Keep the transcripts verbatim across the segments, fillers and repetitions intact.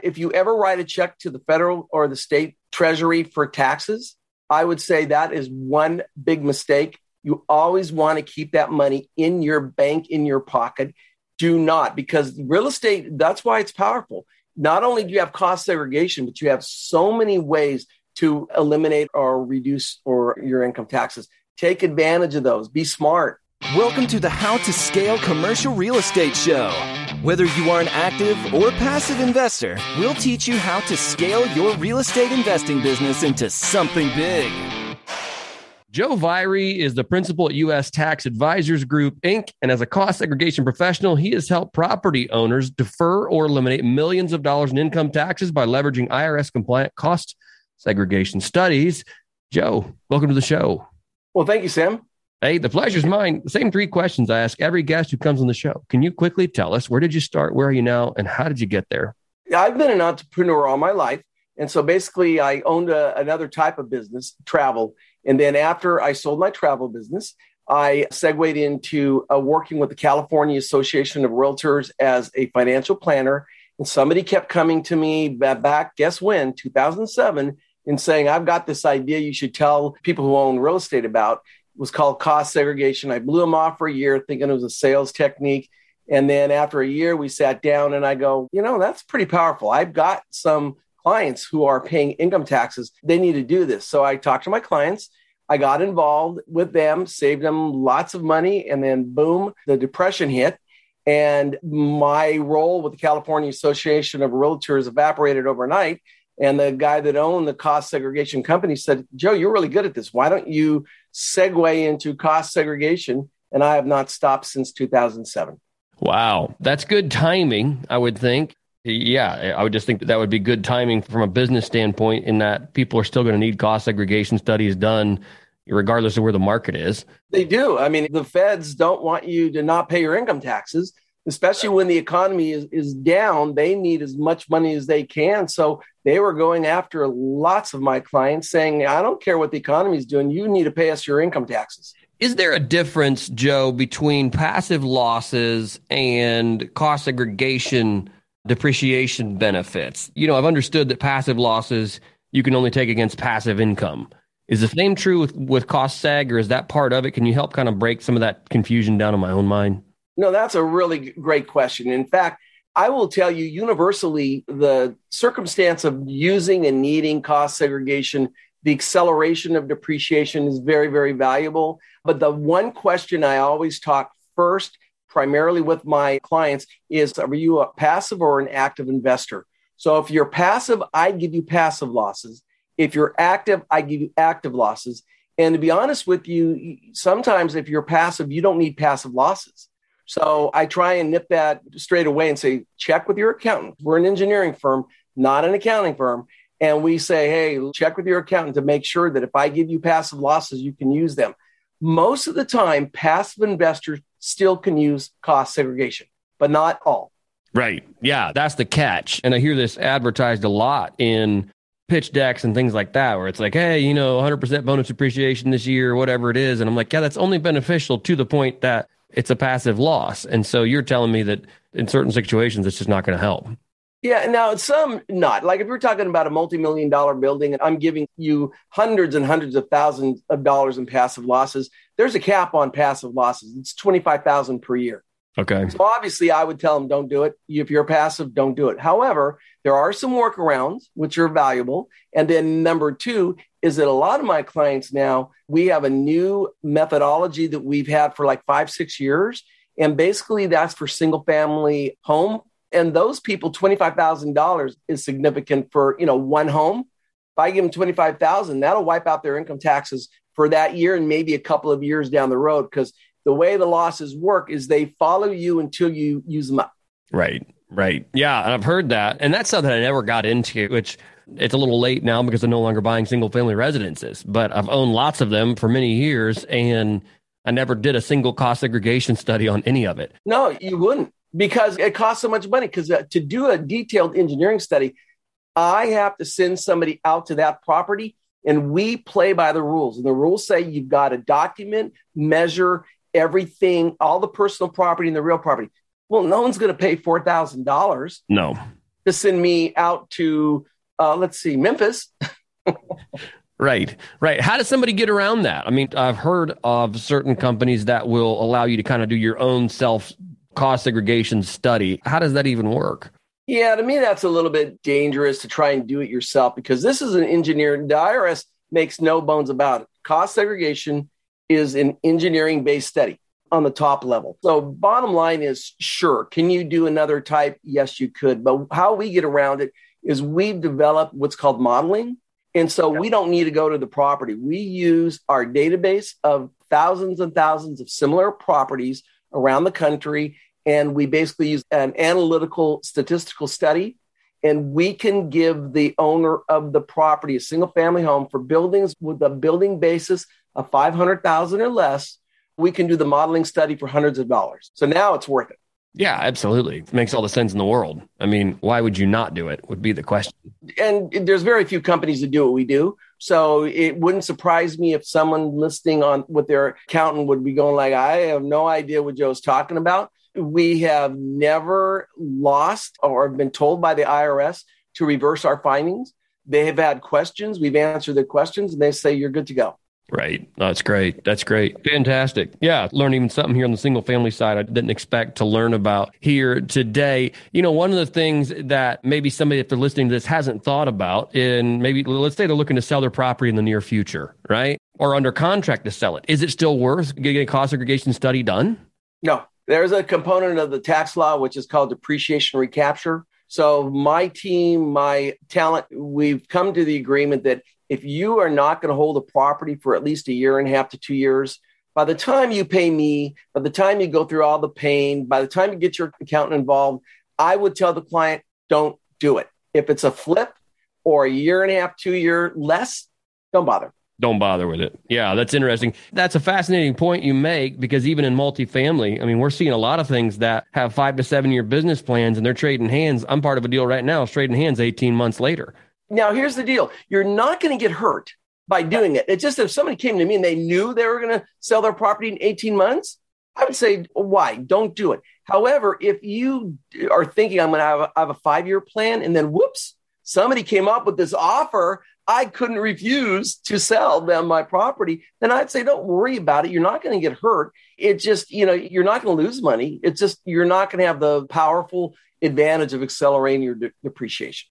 If you ever write a check to the federal or the state treasury for taxes, I would say that is one big mistake. You always want to keep that money in your bank, in your pocket. Do not, because real estate, that's why it's powerful. Not only do you have cost segregation, but you have so many ways to eliminate or reduce or your income taxes. Take advantage of those. Be smart. Welcome to the How to Scale Commercial Real Estate Show. Whether you are an active or passive investor, we'll teach you how to scale your real estate investing business into something big. Joe Viry is the principal at U S Tax Advisors Group, Incorporated, and as a cost segregation professional, he has helped property owners defer or eliminate millions of dollars in income taxes by leveraging I R S-compliant cost segregation studies. Joe, welcome to the show. Well, thank you, Sam. Hey, the pleasure's mine. The same three questions I ask every guest who comes on the show. Can you quickly tell us, where did you start, where are you now, and how did you get there? I've been an entrepreneur all my life. And so basically, I owned a, another type of business, travel. And then after I sold my travel business, I segued into uh, working with the California Association of Realtors as a financial planner. And somebody kept coming to me back, guess when, two thousand seven, and saying, I've got this idea you should tell people who own real estate about. It was called cost segregation. I blew them off for a year thinking it was a sales technique. And then after a year, we sat down and I go, you know, that's pretty powerful. I've got some clients who are paying income taxes. They need to do this. So I talked to my clients. I got involved with them, saved them lots of money. And then boom, the depression hit. And my role with the California Association of Realtors evaporated overnight. And the guy that owned the cost segregation company said, Joe, you're really good at this. Why don't you segue into cost segregation? And I have not stopped since two thousand seven. Wow. That's good timing, I would think. Yeah, I would just think that, that would be good timing from a business standpoint in that people are still going to need cost segregation studies done regardless of where the market is. They do. I mean, the feds don't want you to not pay your income taxes, especially when the economy is, is down. They need as much money as they can. So they were going after lots of my clients saying, I don't care what the economy is doing. You need to pay us your income taxes. Is there a difference, Joe, between passive losses and cost segregation depreciation benefits? You know, I've understood that passive losses you can only take against passive income. Is the same true with, with cost seg, or is that part of it? Can you help kind of break some of that confusion down in my own mind? No, that's a really great question. In fact, I will tell you universally, the circumstance of using and needing cost segregation, the acceleration of depreciation is very, very valuable. But the one question I always talk first, primarily with my clients, is, are you a passive or an active investor? So if you're passive, I give you passive losses. If you're active, I give you active losses. And to be honest with you, sometimes if you're passive, you don't need passive losses. So I try and nip that straight away and say, check with your accountant. We're an engineering firm, not an accounting firm. And we say, hey, check with your accountant to make sure that if I give you passive losses, you can use them. Most of the time, passive investors still can use cost segregation, but not all. Right. Yeah, that's the catch. And I hear this advertised a lot in pitch decks and things like that, where it's like, hey, you know, one hundred percent bonus depreciation this year, or whatever it is. And I'm like, yeah, that's only beneficial to the point that it's a passive loss. And so you're telling me that in certain situations, it's just not going to help. Yeah. Now, some not. Like if you're talking about a multi-million dollar building and I'm giving you hundreds and hundreds of thousands of dollars in passive losses, there's a cap on passive losses. It's twenty-five thousand dollars per year. Okay. So obviously, I would tell them, don't do it. If you're passive, don't do it. However, there are some workarounds, which are valuable. And then number two is that a lot of my clients now, we have a new methodology that we've had for like five, six years. And basically, that's for single family home. And those people, twenty-five thousand dollars is significant for, you know, one home. If I give them twenty-five thousand dollars, that'll wipe out their income taxes for that year and maybe a couple of years down the road, because the way the losses work is they follow you until you use them up. Right, right. Yeah, and I've heard that. And that's something I never got into, which it's a little late now because I'm no longer buying single family residences. But I've owned lots of them for many years, and I never did a single cost segregation study on any of it. No, you wouldn't, because it costs so much money. Because uh, to do a detailed engineering study, I have to send somebody out to that property, and we play by the rules. And the rules say you've got to document, measure everything, all the personal property and the real property. Well, no one's going to pay four thousand dollars. No. to send me out to, uh, let's see, Memphis. Right, right. How does somebody get around that? I mean, I've heard of certain companies that will allow you to kind of do your own self cost segregation study. How does that even work? Yeah, to me, that's a little bit dangerous to try and do it yourself because this is an engineer. The I R S makes no bones about it. Cost segregation is an engineering-based study on the top level. So bottom line is, sure, can you do another type? Yes, you could. But how we get around it is we've developed what's called modeling. And so we don't need to go to the property. We use our database of thousands and thousands of similar properties around the country. And we basically use an analytical statistical study. And we can give the owner of the property a single family home for buildings with a building basis of five hundred thousand dollars or less. We can do the modeling study for hundreds of dollars. So now it's worth it. Yeah, absolutely. It makes all the sense in the world. I mean, why would you not do it would be the question. And there's very few companies that do what we do. So it wouldn't surprise me if someone listening on with their accountant would be going like, I have no idea what Joe's talking about. We have never lost or been told by the I R S to reverse our findings. They have had questions. We've answered their questions and they say, you're good to go. Right. That's great. That's great. Fantastic. Yeah. Learn even something here on the single family side I didn't expect to learn about here today. You know, one of the things that maybe somebody, if they're listening to this, hasn't thought about, and maybe let's say they're looking to sell their property in the near future, right? Or under contract to sell it. Is it still worth getting a cost segregation study done? No. There's a component of the tax law, which is called depreciation recapture. So my team, my talent, we've come to the agreement that if you are not going to hold a property for at least a year and a half to two years, by the time you pay me, by the time you go through all the pain, by the time you get your accountant involved, I would tell the client, don't do it. If it's a flip or a year and a half, two year less, don't bother. Don't bother with it. Yeah, that's interesting. That's a fascinating point you make because even in multifamily, I mean, we're seeing a lot of things that have five to seven year business plans and they're trading hands. I'm part of a deal right now, it's trading hands eighteen months later. Now, here's the deal. You're not going to get hurt by doing it. It's just if somebody came to me and they knew they were going to sell their property in eighteen months, I would say, why? Don't do it. However, if you are thinking I'm going to have a, have a five-year plan and then whoops, somebody came up with this offer, I couldn't refuse to sell them my property, then I'd say, don't worry about it. You're not going to get hurt. It just, you know, you're not going to lose money. It's just, you're not going to have the powerful advantage of accelerating your de- depreciation.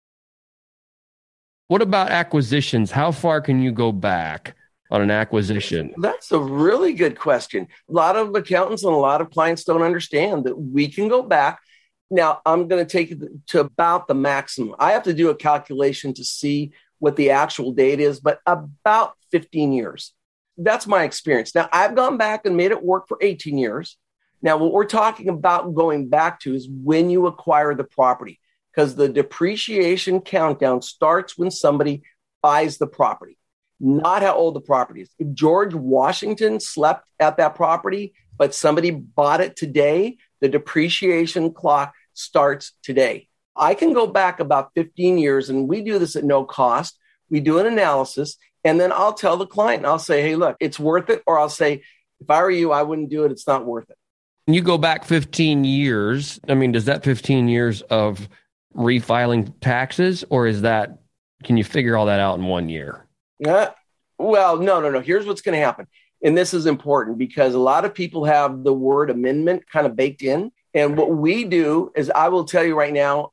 What about acquisitions? How far can you go back on an acquisition? That's a really good question. A lot of accountants and a lot of clients don't understand that we can go back. Now, I'm going to take it to about the maximum. I have to do a calculation to see what the actual date is, but about fifteen years. That's my experience. Now, I've gone back and made it work for eighteen years. Now, what we're talking about going back to is when you acquire the property, because the depreciation countdown starts when somebody buys the property, not how old the property is. If George Washington slept at that property, but somebody bought it today, the depreciation clock starts today. I can go back about fifteen years, and we do this at no cost. We do an analysis, and then I'll tell the client, and I'll say, hey, look, it's worth it. Or I'll say, if I were you, I wouldn't do it. It's not worth it. You go back fifteen years. I mean, does that fifteen years of refiling taxes, or is that, can you figure all that out in one year? Yeah. Well, no, no, no. Here's what's going to happen. And this is important because a lot of people have the word amendment kind of baked in. And what we do is, I will tell you right now,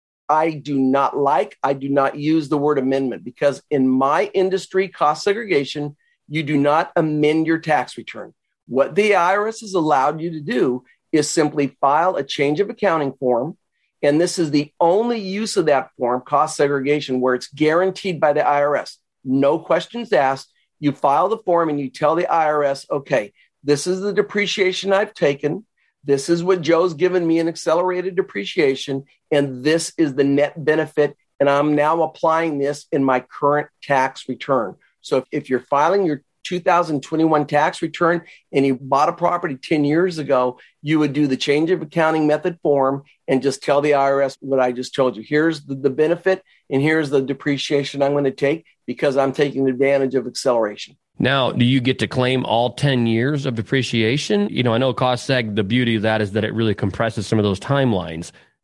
I do not like, I do not use the word amendment because in my industry, cost segregation, you do not amend your tax return. What the I R S has allowed you to do is simply file a change of accounting form. And this is the only use of that form, cost segregation, where it's guaranteed by the I R S. No questions asked. You file the form and you tell the I R S, okay, this is the depreciation I've taken. This is what Joe's given me in accelerated depreciation. And this is the net benefit. And I'm now applying this in my current tax return. So if, if you're filing your two thousand twenty-one tax return and you bought a property ten years ago, you would do the change of accounting method form and just tell the I R S what I just told you. Here's the, the benefit and here's the depreciation I'm going to take because I'm taking advantage of acceleration. Now, do you get to claim all ten years of depreciation? You know, I know cost seg, the beauty of that is that it really compresses some of those timelines.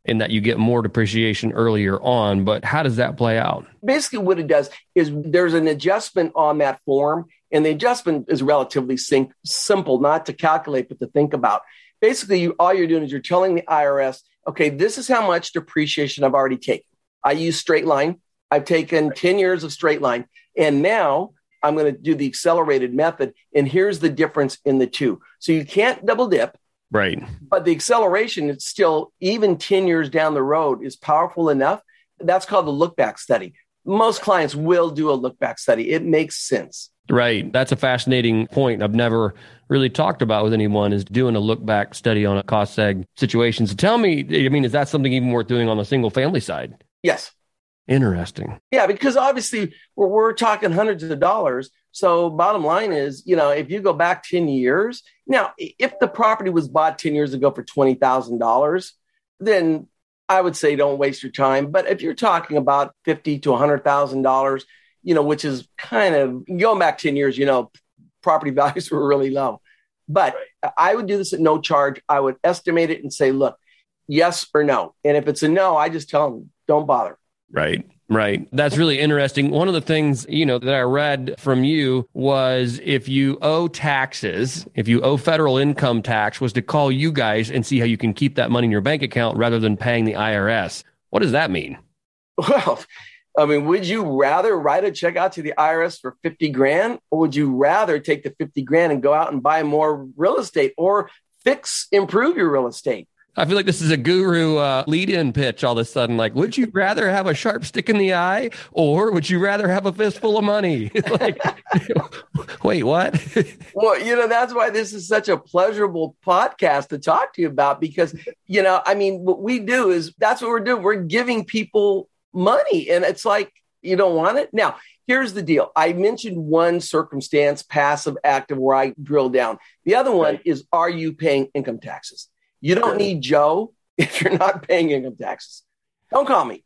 in that you get more depreciation earlier on. But how does that play out? Basically, what it does is there's an adjustment on that form, and the adjustment is relatively sim- simple, not to calculate, but to think about. Basically, you, all you're doing is you're telling the I R S, okay, this is how much depreciation I've already taken. I use straight line. I've taken ten years of straight line, and now I'm going to do the accelerated method, and here's the difference in the two. So you can't double dip. Right. But the acceleration, it's still, even ten years down the road, is powerful enough. That's called the look back study. Most clients will do a look back study. It makes sense. Right. That's a fascinating point I've never really talked about with anyone, is doing a look back study on a cost seg situation. So tell me, I mean, is that something even worth doing on the single family side? Yes. Interesting. Yeah, because obviously we're, we're talking hundreds of dollars. So bottom line is, you know, if you go back ten years, now, if the property was bought ten years ago for twenty thousand dollars, then I would say don't waste your time. But if you're talking about fifty thousand to one hundred thousand dollars, you know, which is kind of going back ten years, you know, property values were really low. But I would do this at no charge. I would estimate it and say, look, yes or no. And if it's a no, I just tell them, don't bother. Right. Right. That's really interesting. One of the things, you know, that I read from you was if you owe taxes, if you owe federal income tax, was to call you guys and see how you can keep that money in your bank account rather than paying the I R S. What does that mean? Well, I mean, would you rather write a check out to the I R S for fifty grand, or would you rather take the fifty grand and go out and buy more real estate or fix, improve your real estate? I feel like this is a guru uh, lead-in pitch all of a sudden. Like, would you rather have a sharp stick in the eye, or would you rather have a fistful of money? Like, wait, what? Well, you know, that's why this is such a pleasurable podcast to talk to you about, because, you know, I mean, what we do is that's what we're doing. We're giving people money, and it's like, you don't want it. Now, here's the deal. I mentioned one circumstance, passive, active, where I drill down. The other one right. is, are you paying income taxes? You don't need Joe if you're not paying income taxes. Don't call me.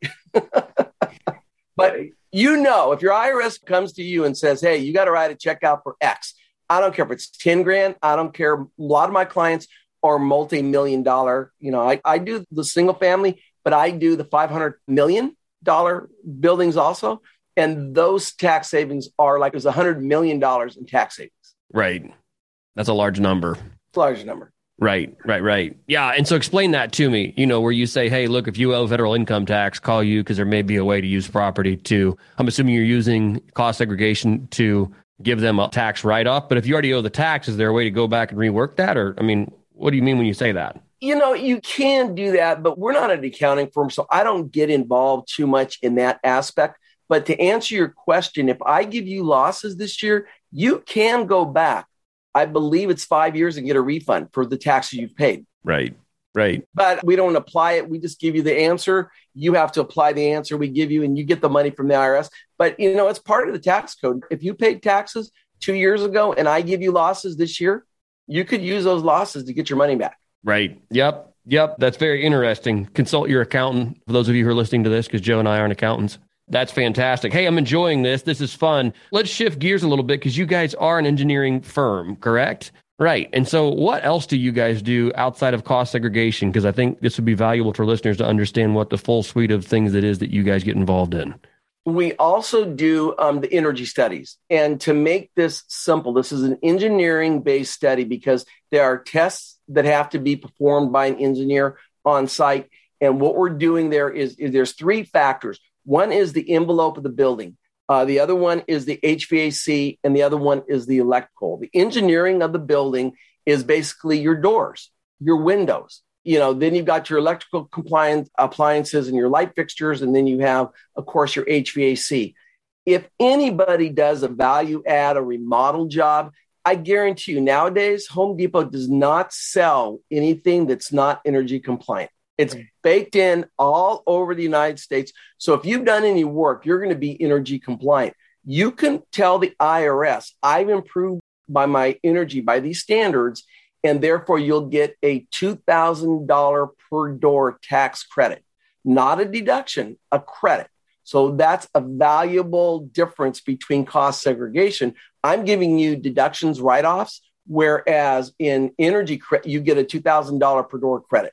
But you know, if your I R S comes to you and says, hey, you got to write a check out for X. I don't care if it's ten grand. I don't care. A lot of my clients are multi-million dollar. You know, I, I do the single family, but I do the five hundred million dollars buildings also. And those tax savings are like, it was one hundred million dollars in tax savings. Right. That's a large number. It's a large number. Right, right, right. Yeah. And so explain that to me, you know, where you say, hey, look, if you owe federal income tax, call you because there may be a way to use property to, I'm assuming you're using cost segregation to give them a tax write-off. But if you already owe the tax, is there a way to go back and rework that? Or, I mean, what do you mean when you say that? You know, you can do that, but we're not an accounting firm, so I don't get involved too much in that aspect. But to answer your question, if I give you losses this year, you can go back. I believe it's five years and get a refund for the taxes you've paid. Right, right. But we don't apply it. We just give you the answer. You have to apply the answer we give you, and you get the money from the I R S. But, you know, it's part of the tax code. If you paid taxes two years ago and I give you losses this year, you could use those losses to get your money back. Right. Yep. Yep. That's very interesting. Consult your accountant, for those of you who are listening to this, because Joe and I aren't accountants. That's fantastic. Hey, I'm enjoying this. This is fun. Let's shift gears a little bit, because you guys are an engineering firm, correct? Right. And so what else do you guys do outside of cost segregation? Because I think this would be valuable for listeners to understand what the full suite of things it is that you guys get involved in. We also do um, the energy studies. And to make this simple, this is an engineering-based study, because there are tests that have to be performed by an engineer on site. And what we're doing there is, is there's three factors. One is the envelope of the building. Uh, the other one is the H V A C, and the other one is the electrical. The engineering of the building is basically your doors, your windows. You know, then you've got your electrical compliant appliances and your light fixtures, and then you have, of course, your H V A C. If anybody does a value add, a remodel job, I guarantee you nowadays, Home Depot does not sell anything that's not energy compliant. It's baked in all over the United States. So if you've done any work, you're going to be energy compliant. You can tell the I R S, I've improved by my energy by these standards, and therefore you'll get a two thousand dollars per door tax credit, not a deduction, a credit. So that's a valuable difference between cost segregation. I'm giving you deductions, write-offs, whereas in energy, cre- you get a two thousand dollars per door credit.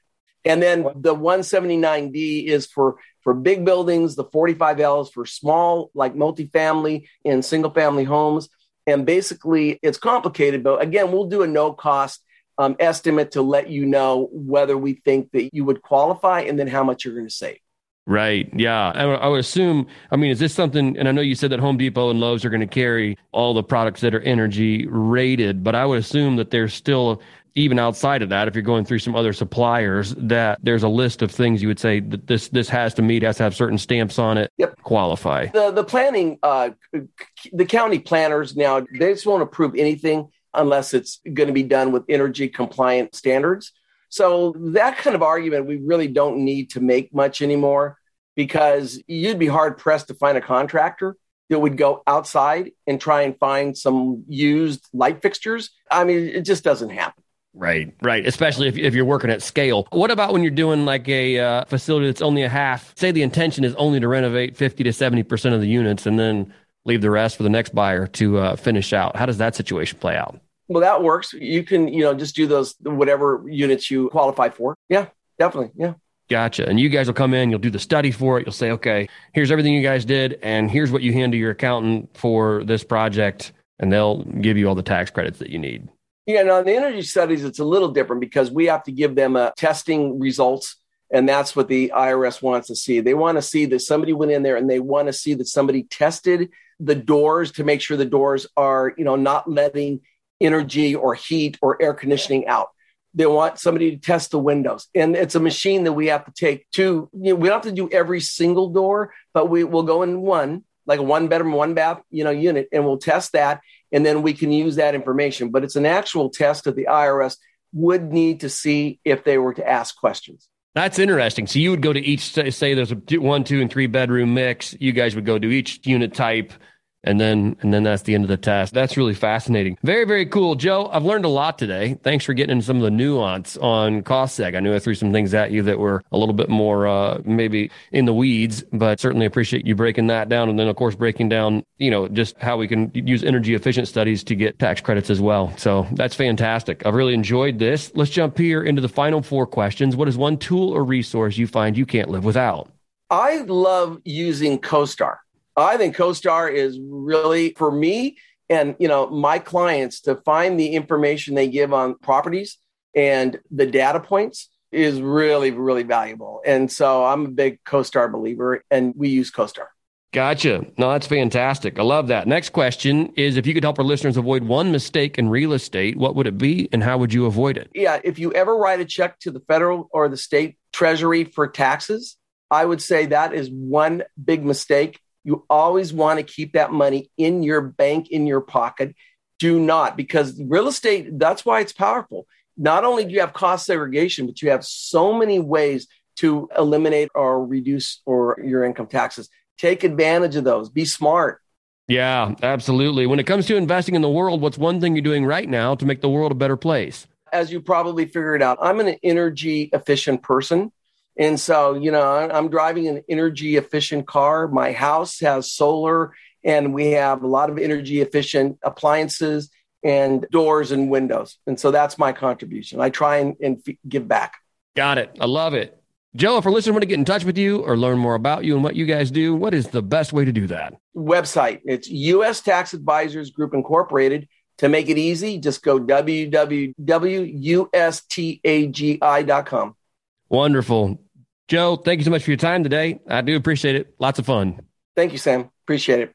And then the one seventy-nine D is for, for big buildings. The forty-five L is for small, like multifamily and single family homes. And basically it's complicated, but again, we'll do a no cost um, estimate to let you know whether we think that you would qualify and then how much you're going to save. Right. Yeah. I, I would assume, I mean, is this something, and I know you said that Home Depot and Lowe's are going to carry all the products that are energy rated, but I would assume that there's still, even outside of that, if you're going through some other suppliers, that there's a list of things you would say that this this has to meet, has to have certain stamps on it, yep. qualify. The the planning, uh, the county planners now, they just won't approve anything unless it's going to be done with energy compliant standards. So that kind of argument, we really don't need to make much anymore, because you'd be hard pressed to find a contractor that would go outside and try and find some used light fixtures. I mean, it just doesn't happen. Right, right. Especially if, if you're working at scale. What about when you're doing like a uh, facility that's only a half, say the intention is only to renovate fifty to seventy percent of the units and then leave the rest for the next buyer to uh, finish out? How does that situation play out? Well, that works. You can, you know, just do those, whatever units you qualify for. Yeah, definitely. Yeah. Gotcha. And you guys will come in, you'll do the study for it. You'll say, okay, here's everything you guys did, and here's what you hand to your accountant for this project, and they'll give you all the tax credits that you need. Yeah, now in the energy studies, it's a little different because we have to give them a testing results, and that's what the I R S wants to see. They want to see that somebody went in there and they want to see that somebody tested the doors to make sure the doors are, you know, not letting energy or heat or air conditioning out. They want somebody to test the windows. And it's a machine that we have to take to, you know, we don't have to do every single door, but we will go in one, like a one bedroom, one bath, you know, unit, and we'll test that. And then we can use that information. But it's an actual test that the I R S would need to see if they were to ask questions. That's interesting. So you would go to each, say there's a one, two, and three bedroom mix. You guys would go to each unit type, and then and then that's the end of the test. That's really fascinating. Very, very cool. Joe, I've learned a lot today. Thanks for getting into some of the nuance on cost seg. I knew I threw some things at you that were a little bit more uh, maybe in the weeds, but certainly appreciate you breaking that down. And then, of course, breaking down, you know, just how we can use energy efficient studies to get tax credits as well. So that's fantastic. I've really enjoyed this. Let's jump here into the final four questions. What is one tool or resource you find you can't live without? I love using CoStar. I think CoStar is really, for me and, you know, my clients, to find the information they give on properties and the data points is really, really valuable. And so I'm a big CoStar believer, and we use CoStar. Gotcha. No, that's fantastic. I love that. Next question is, if you could help our listeners avoid one mistake in real estate, what would it be and how would you avoid it? Yeah, if you ever write a check to the federal or the state treasury for taxes, I would say that is one big mistake. You always want to keep that money in your bank, in your pocket. Do not, because real estate, that's why it's powerful. Not only do you have cost segregation, but you have so many ways to eliminate or reduce or your income taxes. Take advantage of those. Be smart. Yeah, absolutely. When it comes to investing in the world, what's one thing you're doing right now to make the world a better place? As you probably figured out, I'm an energy efficient person. And so, you know, I'm driving an energy efficient car. My house has solar, and we have a lot of energy efficient appliances and doors and windows. And so that's my contribution. I try and, and f- give back. Got it. I love it. Joe, if our listeners want to get in touch with you or learn more about you and what you guys do, what is the best way to do that? Website. It's U S Tax Advisors Group Incorporated. To make it easy, just go w w w dot u s tagi dot com. Wonderful. Joe, thank you so much for your time today. I do appreciate it. Lots of fun. Thank you, Sam. Appreciate it.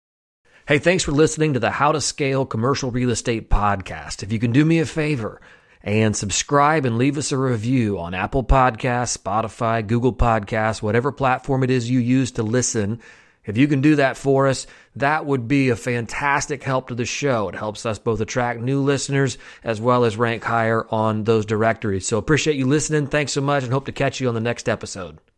Hey, thanks for listening to the How to Scale Commercial Real Estate podcast. If you can do me a favor and subscribe and leave us a review on Apple Podcasts, Spotify, Google Podcasts, whatever platform it is you use to listen, if you can do that for us, that would be a fantastic help to the show. It helps us both attract new listeners as well as rank higher on those directories. So appreciate you listening. Thanks so much, and hope to catch you on the next episode.